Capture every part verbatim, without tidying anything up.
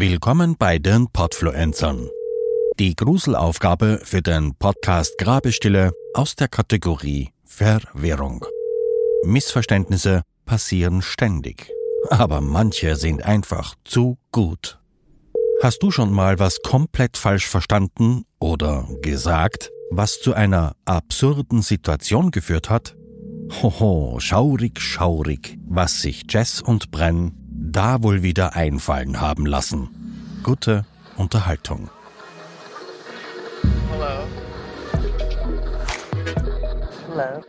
Willkommen bei den Podfluencern. Die Gruselaufgabe für den Podcast Grabestille aus der Kategorie Verwirrung. Missverständnisse passieren ständig, aber manche sind einfach zu gut. Hast du schon mal was komplett falsch verstanden oder gesagt, was zu einer absurden Situation geführt hat? Hoho, schaurig, schaurig, was sich Jess und Bren da wohl wieder einfallen haben lassen. Gute Unterhaltung. Hello. Hello.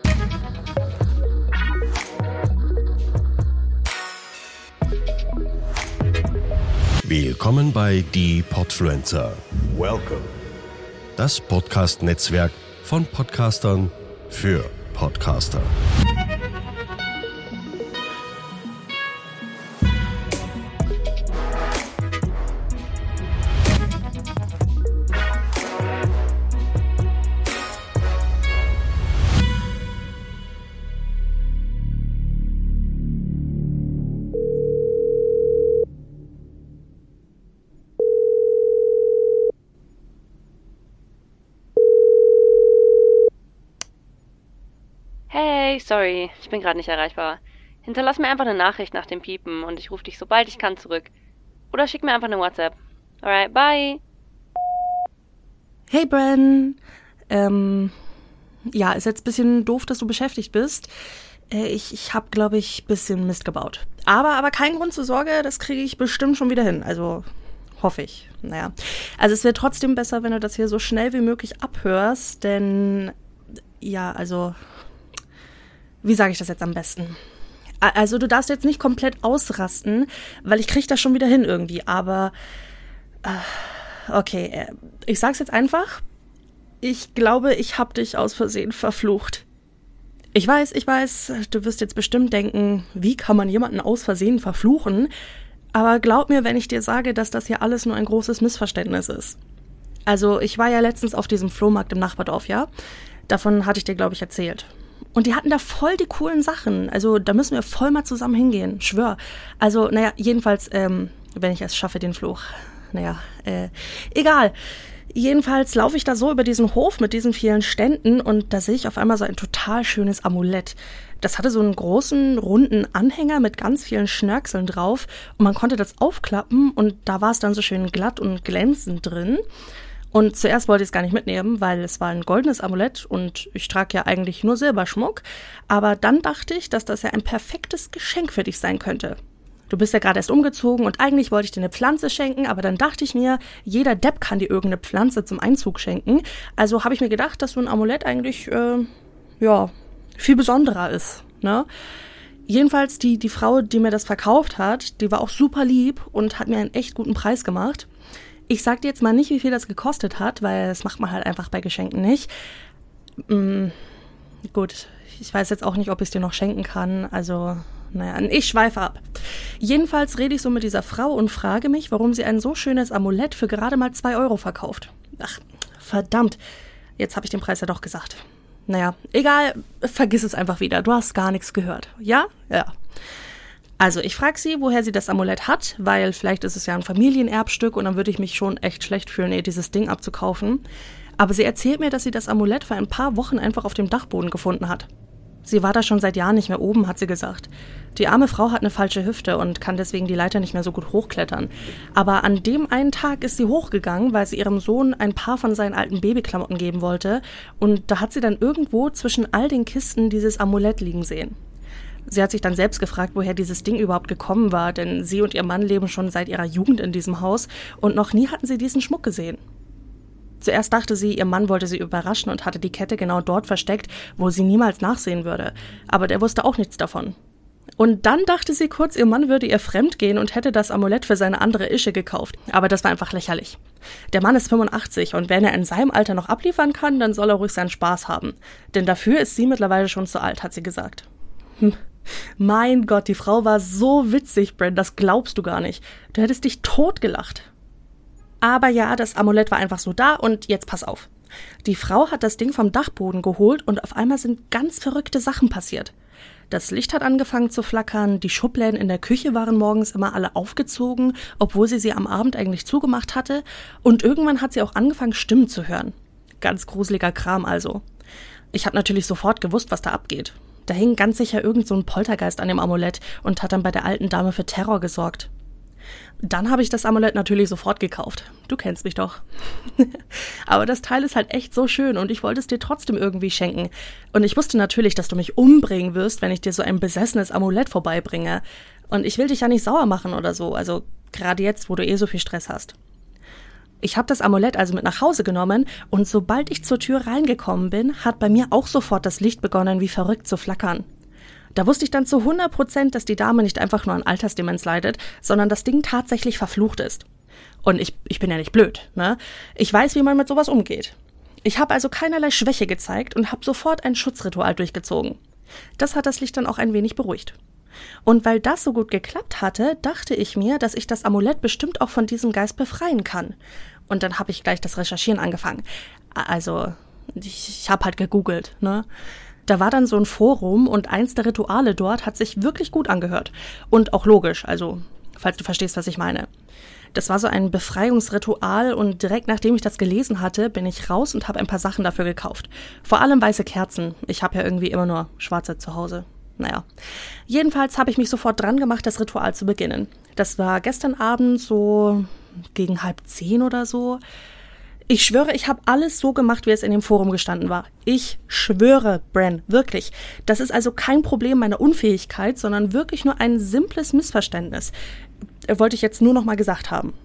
Willkommen bei Die Podfluencer. Welcome. Das Podcast-Netzwerk von Podcastern für Podcaster. Hey, sorry, ich bin gerade nicht erreichbar. Hinterlass mir einfach eine Nachricht nach dem Piepen und ich rufe dich sobald ich kann zurück. Oder schick mir einfach eine WhatsApp. Alright, bye. Hey Bren, ähm, ja, ist jetzt ein bisschen doof, dass du beschäftigt bist. Äh, ich ich habe, glaube ich, ein bisschen Mist gebaut. Aber, aber kein Grund zur Sorge, das kriege ich bestimmt schon wieder hin. Also, hoffe ich. Naja, also es wäre trotzdem besser, wenn du das hier so schnell wie möglich abhörst, denn, ja, also... Wie sage ich das jetzt am besten? Also du darfst jetzt nicht komplett ausrasten, weil ich kriege das schon wieder hin irgendwie, aber äh, okay, ich sag's jetzt einfach. Ich glaube, ich hab dich aus Versehen verflucht. Ich weiß, ich weiß, du wirst jetzt bestimmt denken, wie kann man jemanden aus Versehen verfluchen? Aber glaub mir, wenn ich dir sage, dass das hier alles nur ein großes Missverständnis ist. Also ich war ja letztens auf diesem Flohmarkt im Nachbardorf, ja? Davon hatte ich dir, glaube ich, erzählt. Und die hatten da voll die coolen Sachen. Also da müssen wir voll mal zusammen hingehen, schwör. Also, naja, jedenfalls, ähm, wenn ich es schaffe, den Fluch. Naja, äh, egal. Jedenfalls laufe ich da so über diesen Hof mit diesen vielen Ständen und da sehe ich auf einmal so ein total schönes Amulett. Das hatte so einen großen, runden Anhänger mit ganz vielen Schnörkeln drauf und man konnte das aufklappen und da war es dann so schön glatt und glänzend drin. Und zuerst wollte ich es gar nicht mitnehmen, weil es war ein goldenes Amulett und ich trage ja eigentlich nur Silberschmuck. Aber dann dachte ich, dass das ja ein perfektes Geschenk für dich sein könnte. Du bist ja gerade erst umgezogen und eigentlich wollte ich dir eine Pflanze schenken, aber dann dachte ich mir, jeder Depp kann dir irgendeine Pflanze zum Einzug schenken. Also habe ich mir gedacht, dass so ein Amulett eigentlich, äh, ja, viel besonderer ist, ne? Jedenfalls die, die Frau, die mir das verkauft hat, die war auch super lieb und hat mir einen echt guten Preis gemacht. Ich sag dir jetzt mal nicht, wie viel das gekostet hat, weil das macht man halt einfach bei Geschenken nicht. Hm, gut, ich weiß jetzt auch nicht, ob ich es dir noch schenken kann. Also, naja, ich schweife ab. Jedenfalls rede ich so mit dieser Frau und frage mich, warum sie ein so schönes Amulett für gerade mal zwei Euro verkauft. Ach, verdammt. Jetzt habe ich den Preis ja doch gesagt. Naja, egal, vergiss es einfach wieder. Du hast gar nichts gehört. Ja? Ja. Also ich frage sie, woher sie das Amulett hat, weil vielleicht ist es ja ein Familienerbstück und dann würde ich mich schon echt schlecht fühlen, ihr dieses Ding abzukaufen. Aber sie erzählt mir, dass sie das Amulett vor ein paar Wochen einfach auf dem Dachboden gefunden hat. Sie war da schon seit Jahren nicht mehr oben, hat sie gesagt. Die arme Frau hat eine falsche Hüfte und kann deswegen die Leiter nicht mehr so gut hochklettern. Aber an dem einen Tag ist sie hochgegangen, weil sie ihrem Sohn ein paar von seinen alten Babyklamotten geben wollte. Und da hat sie dann irgendwo zwischen all den Kisten dieses Amulett liegen sehen. Sie hat sich dann selbst gefragt, woher dieses Ding überhaupt gekommen war, denn sie und ihr Mann leben schon seit ihrer Jugend in diesem Haus und noch nie hatten sie diesen Schmuck gesehen. Zuerst dachte sie, ihr Mann wollte sie überraschen und hatte die Kette genau dort versteckt, wo sie niemals nachsehen würde, aber der wusste auch nichts davon. Und dann dachte sie kurz, ihr Mann würde ihr fremdgehen und hätte das Amulett für seine andere Ische gekauft, aber das war einfach lächerlich. Der Mann ist fünfundachtzig und wenn er in seinem Alter noch abliefern kann, dann soll er ruhig seinen Spaß haben, denn dafür ist sie mittlerweile schon zu alt, hat sie gesagt. Hm. Mein Gott, die Frau war so witzig, Bren, das glaubst du gar nicht. Du hättest dich totgelacht. Aber ja, das Amulett war einfach so da und jetzt pass auf. Die Frau hat das Ding vom Dachboden geholt und auf einmal sind ganz verrückte Sachen passiert. Das Licht hat angefangen zu flackern, die Schubläden in der Küche waren morgens immer alle aufgezogen, obwohl sie sie am Abend eigentlich zugemacht hatte. Und irgendwann hat sie auch angefangen, Stimmen zu hören. Ganz gruseliger Kram also. Ich habe natürlich sofort gewusst, was da abgeht. Da hing ganz sicher irgend so ein Poltergeist an dem Amulett und hat dann bei der alten Dame für Terror gesorgt. Dann habe ich das Amulett natürlich sofort gekauft. Du kennst mich doch. Aber das Teil ist halt echt so schön und ich wollte es dir trotzdem irgendwie schenken. Und ich wusste natürlich, dass du mich umbringen wirst, wenn ich dir so ein besessenes Amulett vorbeibringe. Und ich will dich ja nicht sauer machen oder so, also gerade jetzt, wo du eh so viel Stress hast. Ich habe das Amulett also mit nach Hause genommen und sobald ich zur Tür reingekommen bin, hat bei mir auch sofort das Licht begonnen, wie verrückt zu flackern. Da wusste ich dann zu hundert Prozent, dass die Dame nicht einfach nur an Altersdemenz leidet, sondern das Ding tatsächlich verflucht ist. Und ich, ich bin ja nicht blöd, ne? Ich weiß, wie man mit sowas umgeht. Ich habe also keinerlei Schwäche gezeigt und habe sofort ein Schutzritual durchgezogen. Das hat das Licht dann auch ein wenig beruhigt. Und weil das so gut geklappt hatte, dachte ich mir, dass ich das Amulett bestimmt auch von diesem Geist befreien kann. Und dann habe ich gleich das Recherchieren angefangen. Also, ich, ich habe halt gegoogelt, ne? Da war dann so ein Forum und eins der Rituale dort hat sich wirklich gut angehört. Und auch logisch, also falls du verstehst, was ich meine. Das war so ein Befreiungsritual und direkt nachdem ich das gelesen hatte, bin ich raus und habe ein paar Sachen dafür gekauft. Vor allem weiße Kerzen. Ich habe ja irgendwie immer nur schwarze zu Hause. Naja. Jedenfalls habe ich mich sofort dran gemacht, das Ritual zu beginnen. Das war gestern Abend so gegen halb zehn oder so. Ich schwöre, ich habe alles so gemacht, wie es in dem Forum gestanden war. Ich schwöre, Bren, wirklich. Das ist also kein Problem meiner Unfähigkeit, sondern wirklich nur ein simples Missverständnis. Wollte ich jetzt nur noch mal gesagt haben.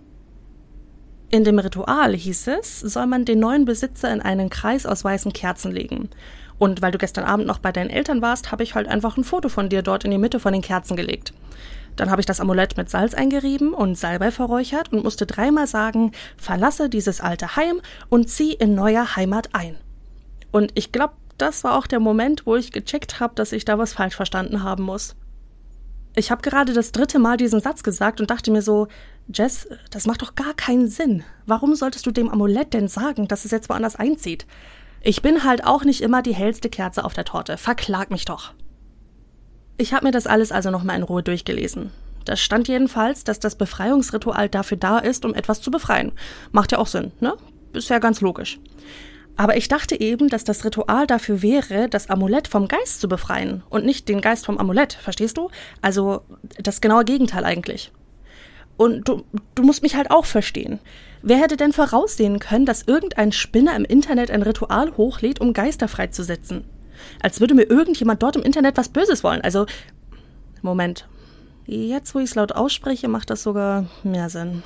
In dem Ritual, hieß es, soll man den neuen Besitzer in einen Kreis aus weißen Kerzen legen. Und weil du gestern Abend noch bei deinen Eltern warst, habe ich halt einfach ein Foto von dir dort in die Mitte von den Kerzen gelegt. Dann habe ich das Amulett mit Salz eingerieben und Salbei verräuchert und musste dreimal sagen, verlasse dieses alte Heim und zieh in neuer Heimat ein. Und ich glaube, das war auch der Moment, wo ich gecheckt habe, dass ich da was falsch verstanden haben muss. Ich habe gerade das dritte Mal diesen Satz gesagt und dachte mir so, Jess, das macht doch gar keinen Sinn. Warum solltest du dem Amulett denn sagen, dass es jetzt woanders einzieht? Ich bin halt auch nicht immer die hellste Kerze auf der Torte. Verklag mich doch. Ich habe mir das alles also nochmal in Ruhe durchgelesen. Da stand jedenfalls, dass das Befreiungsritual dafür da ist, um etwas zu befreien. Macht ja auch Sinn, ne? Ist ja ganz logisch. Aber ich dachte eben, dass das Ritual dafür wäre, das Amulett vom Geist zu befreien und nicht den Geist vom Amulett, verstehst du? Also das genaue Gegenteil eigentlich. Und du, du musst mich halt auch verstehen. Wer hätte denn voraussehen können, dass irgendein Spinner im Internet ein Ritual hochlädt, um Geister freizusetzen? Als würde mir irgendjemand dort im Internet was Böses wollen. Also, Moment. Jetzt, wo ich es laut ausspreche, macht das sogar mehr Sinn.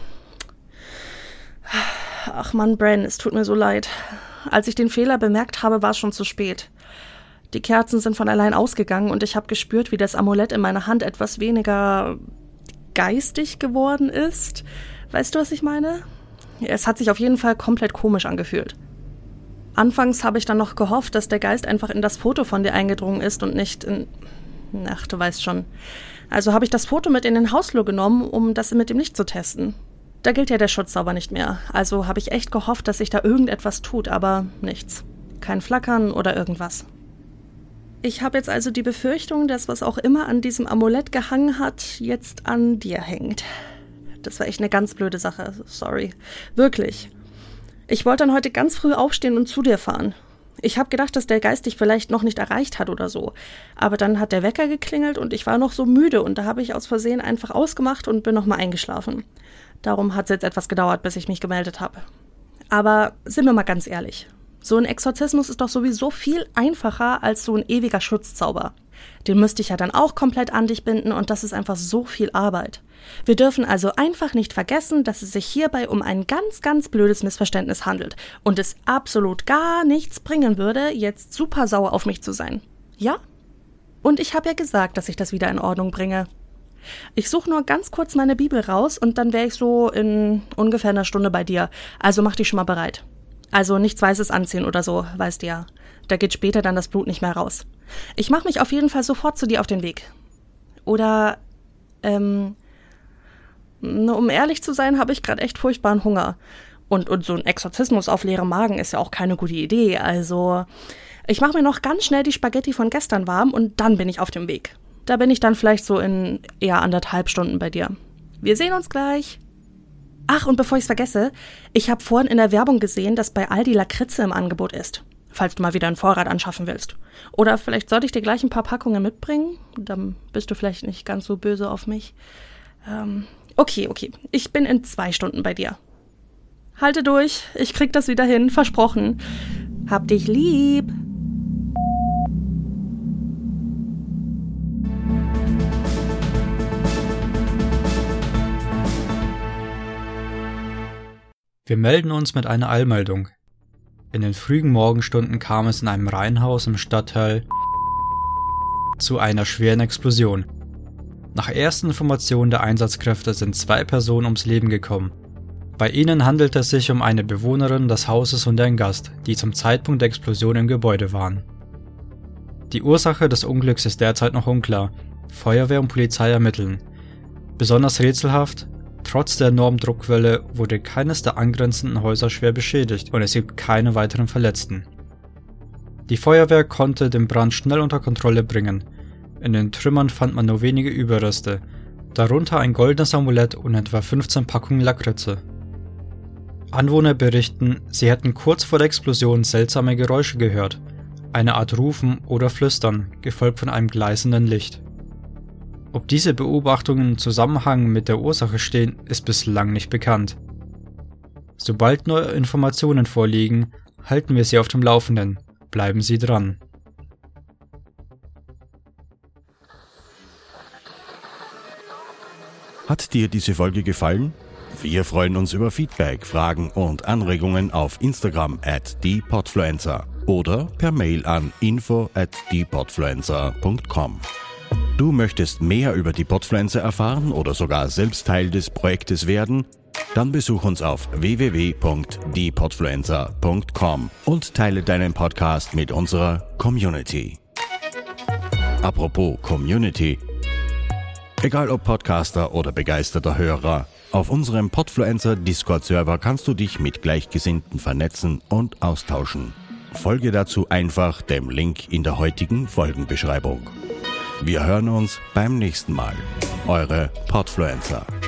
Ach Mann, Bren, es tut mir so leid. Als ich den Fehler bemerkt habe, war es schon zu spät. Die Kerzen sind von allein ausgegangen und ich habe gespürt, wie das Amulett in meiner Hand etwas weniger geistig geworden ist. Weißt du, was ich meine? Es hat sich auf jeden Fall komplett komisch angefühlt. Anfangs habe ich dann noch gehofft, dass der Geist einfach in das Foto von dir eingedrungen ist und nicht in... Ach, du weißt schon. Also habe ich das Foto mit in den Hausflur genommen, um das mit dem Licht zu testen. Da gilt ja der Schutzzauber nicht mehr. Also habe ich echt gehofft, dass sich da irgendetwas tut, aber nichts. Kein Flackern oder irgendwas. Ich habe jetzt also die Befürchtung, dass was auch immer an diesem Amulett gehangen hat, jetzt an dir hängt. Das war echt eine ganz blöde Sache. Sorry. Wirklich. Ich wollte dann heute ganz früh aufstehen und zu dir fahren. Ich habe gedacht, dass der Geist dich vielleicht noch nicht erreicht hat oder so. Aber dann hat der Wecker geklingelt und ich war noch so müde und da habe ich aus Versehen einfach ausgemacht und bin nochmal eingeschlafen. Darum hat es jetzt etwas gedauert, bis ich mich gemeldet habe. Aber sind wir mal ganz ehrlich. So ein Exorzismus ist doch sowieso viel einfacher als so ein ewiger Schutzzauber. Den müsste ich ja dann auch komplett an dich binden und das ist einfach so viel Arbeit. Wir dürfen also einfach nicht vergessen, dass es sich hierbei um ein ganz, ganz blödes Missverständnis handelt und es absolut gar nichts bringen würde, jetzt super sauer auf mich zu sein. Ja? Und ich habe ja gesagt, dass ich das wieder in Ordnung bringe. Ich suche nur ganz kurz meine Bibel raus und dann wäre ich so in ungefähr einer Stunde bei dir. Also mach dich schon mal bereit. Also nichts Weißes anziehen oder so, weißt du ja. Da geht später dann das Blut nicht mehr raus. Ich mache mich auf jeden Fall sofort zu dir auf den Weg. Oder, ähm, um ehrlich zu sein, habe ich gerade echt furchtbaren Hunger. Und, und so ein Exorzismus auf leerem Magen ist ja auch keine gute Idee. Also, Ich mache mir noch ganz schnell die Spaghetti von gestern warm und dann bin ich auf dem Weg. Da bin ich dann vielleicht so in eher anderthalb Stunden bei dir. Wir sehen uns gleich. Ach, und bevor ich es vergesse, ich habe vorhin in der Werbung gesehen, dass bei Aldi Lakritze im Angebot ist. Falls du mal wieder einen Vorrat anschaffen willst. Oder vielleicht sollte ich dir gleich ein paar Packungen mitbringen? Dann bist du vielleicht nicht ganz so böse auf mich. Ähm, okay, okay. Ich bin in zwei Stunden bei dir. Halte durch, ich krieg das wieder hin, versprochen. Hab dich lieb. Wir melden uns mit einer Eilmeldung. In den frühen Morgenstunden kam es in einem Reihenhaus im Stadtteil zu einer schweren Explosion. Nach ersten Informationen der Einsatzkräfte sind zwei Personen ums Leben gekommen. Bei ihnen handelt es sich um eine Bewohnerin des Hauses und einen Gast, die zum Zeitpunkt der Explosion im Gebäude waren. Die Ursache des Unglücks ist derzeit noch unklar. Feuerwehr und Polizei ermitteln. Besonders rätselhaft: Trotz der enormen Druckwelle wurde keines der angrenzenden Häuser schwer beschädigt und es gibt keine weiteren Verletzten. Die Feuerwehr konnte den Brand schnell unter Kontrolle bringen. In den Trümmern fand man nur wenige Überreste, darunter ein goldenes Amulett und etwa fünfzehn Packungen Lakritze. Anwohner berichten, sie hätten kurz vor der Explosion seltsame Geräusche gehört, eine Art Rufen oder Flüstern, gefolgt von einem gleißenden Licht. Ob diese Beobachtungen im Zusammenhang mit der Ursache stehen, ist bislang nicht bekannt. Sobald neue Informationen vorliegen, halten wir Sie auf dem Laufenden. Bleiben Sie dran. Hat dir diese Folge gefallen? Wir freuen uns über Feedback, Fragen und Anregungen auf Instagram at die Podfluencer oder per Mail an info at die podfluencer punkt com. Du möchtest mehr über die Podfluencer erfahren oder sogar selbst Teil des Projektes werden? Dann besuch uns auf w w w punkt die podfluencer punkt com und teile deinen Podcast mit unserer Community. Apropos Community. Egal ob Podcaster oder begeisterter Hörer, auf unserem Podfluencer Discord-Server kannst du dich mit Gleichgesinnten vernetzen und austauschen. Folge dazu einfach dem Link in der heutigen Folgenbeschreibung. Wir hören uns beim nächsten Mal. Eure Podfluencer.